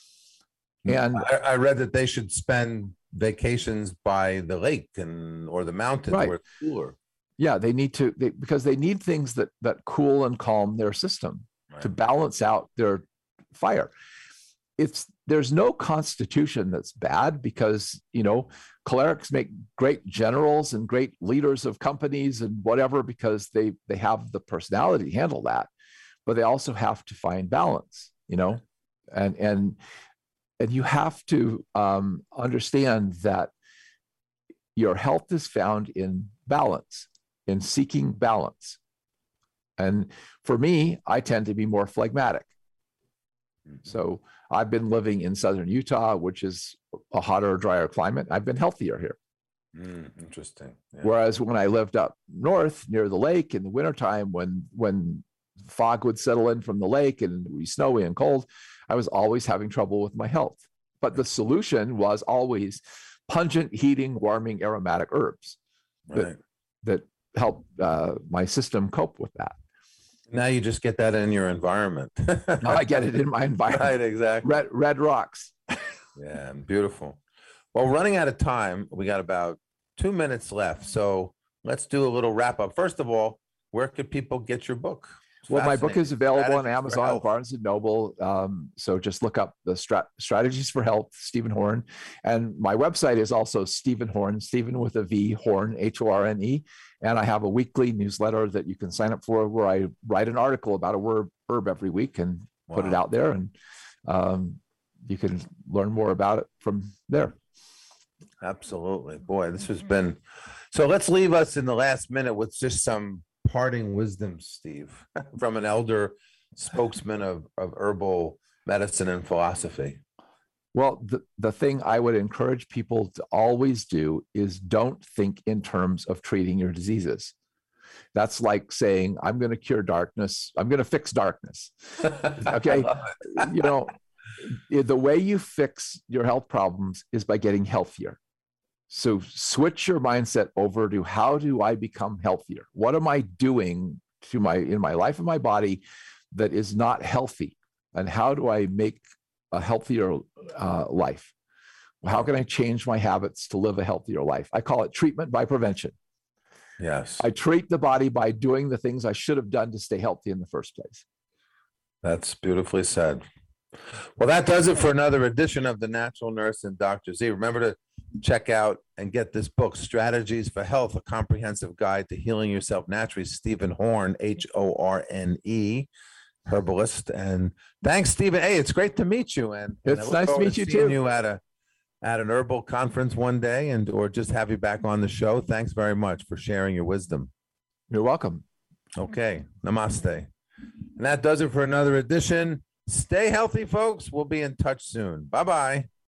And I, I read that they should spend vacations by the lake and or the mountains Right. where it's cooler. yeah, they need to they, because they need things that that cool and calm their system to Right. balance out their fire. It's there's no constitution that's bad because you know cholerics make great generals and great leaders of companies and whatever because they they have the personality to handle that, but they also have to find balance, you know, and and and you have to um, understand that your health is found in balance, in seeking balance. And for me, I tend to be more phlegmatic. So I've been living in southern Utah, which is a hotter, drier climate. I've been healthier here. Mm, interesting. Yeah. Whereas when I lived up north near the lake in the wintertime, when when fog would settle in from the lake and it would be snowy and cold, I was always having trouble with my health. But the solution was always pungent, heating, warming, aromatic herbs that, Right. that help uh, my system cope with that. Now you just get that in your environment. Now I get it in my environment. Right, exactly. Red, red rocks. Yeah, beautiful. Well, running out of time, we got about two minutes left. So let's do a little wrap up. First of all, where could people get your book? It's Well, my book is fascinating. available on Strategies for Amazon, Health. Barnes and Noble. Um, so just look up the strat- Strategies for Health, Stephen Horn. And my website is also Stephen Horn, Stephen with a V, Horn, H O R N E. And I have a weekly newsletter that you can sign up for where I write an article about a herb, herb every week and put it Wow. out there. And um, you can learn more about it from there. Absolutely. Boy, this has been so. Let's leave us in the last minute with just some parting wisdom, Steve, from an elder spokesman of, of herbal medicine and philosophy. Well, the, the thing I would encourage people to always do is don't think in terms of treating your diseases. That's like saying, I'm going to cure darkness. I'm going to fix darkness. Okay. I love it. You know, the way you fix your health problems is by getting healthier. So switch your mindset over to how do I become healthier? What am I doing to my in my life and my body that is not healthy? And how do I make a healthier uh, life? How can I change my habits to live a healthier life? I call it treatment by prevention. Yes, I treat the body by doing the things I should have done to stay healthy in the first place. that's beautifully said. Well, that does it for another edition of The Natural Nurse and Doctor Z. Remember to check out and get this book, Strategies for Health, a comprehensive guide to healing yourself naturally. Stephen Horn, H O R N E, herbalist. And thanks, Stephen. Hey, it's great to meet you. And, and I It's look nice to forward meet you seeing too. You at a at an herbal conference one day, and or just have you back on the show. Thanks very much for sharing your wisdom. You're welcome. Okay, namaste. And that does it for another edition. Stay healthy, folks. We'll be in touch soon. Bye bye.